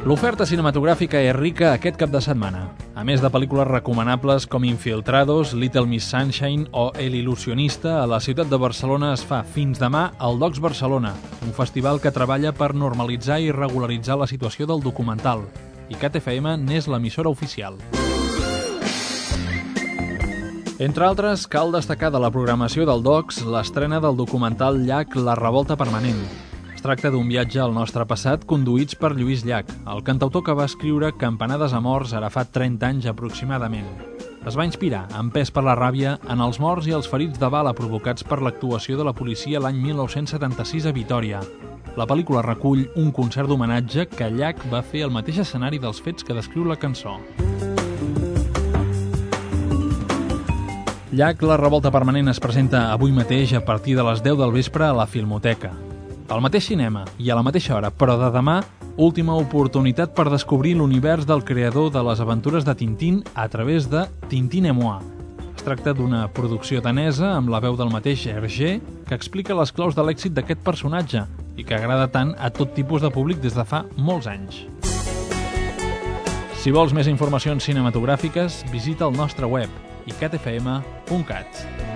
L'oferta cinematogràfica és rica aquest cap de setmana. A més de pel·lícules recomanables com Infiltrados, Little Miss Sunshine o El Il·lusionista, a la ciutat de Barcelona es fa fins demà el Docs Barcelona, un festival que treballa per normalitzar i regularitzar la situació del documental. I CAT FM n'és l'emissora oficial. Entre altres, cal destacar de la programació del Docs l'estrena del documental Llach, la revolta permanent. Es tracta d'un viatge al nostre passat conduïts per Lluís Llach, el cantautor que va escriure Campanades a morts ara fa 30 anys aproximadament. Es va inspirar, empès per la ràbia, en els morts i els ferits de bala provocats per l'actuació de la policia l'any 1976 a Vitòria. La pel·lícula recull un concert d'homenatge que Llach va fer al mateix escenari dels fets que descriu la cançó. Llach, la revolta permanent es presenta avui mateix a partir de les 10 del vespre a la Filmoteca. Al mateix cinema i a la mateixa hora, però de demà, última oportunitat per descobrir l'univers del creador de les aventures de Tintín a través de Tintín et moi. Es tracta d'una producció danesa amb la veu del mateix Hergé que explica les claus de l'èxit d'aquest personatge i que agrada tant a tot tipus de públic des de fa molts anys. Si vols més informacions cinematogràfiques, visita el nostre web icatfm.cat.